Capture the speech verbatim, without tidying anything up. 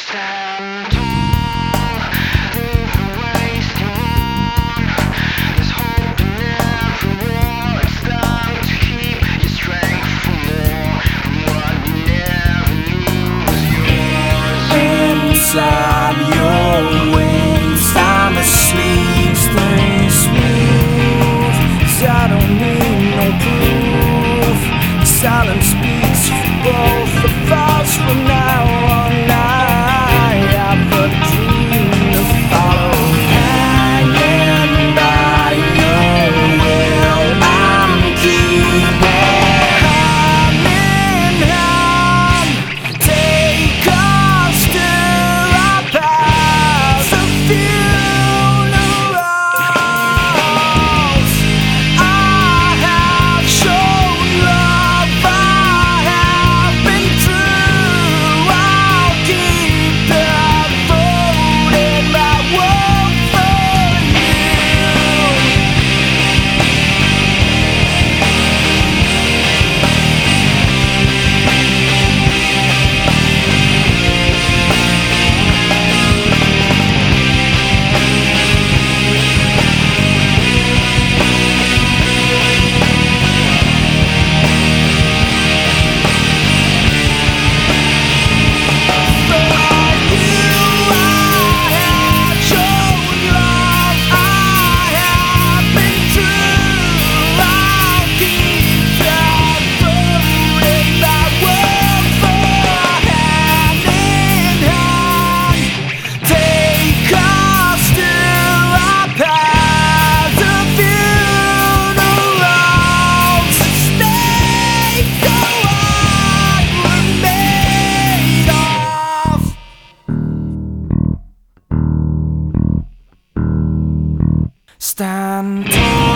Stand tall, wasting on. There's hope in every war. It's time to keep your strength for more. From what you never lose, yours. Inside your wings, I'm asleep, stay smooth. 'Cause I don't need no proof. Silence speaks for both of us from now on. I have a dream to follow. Hanging by your will, I'm keeping hand in hand. Take us to our paths of funerals. I have shown love, I have been true. I'll keep devoting my world for you. Stand tall.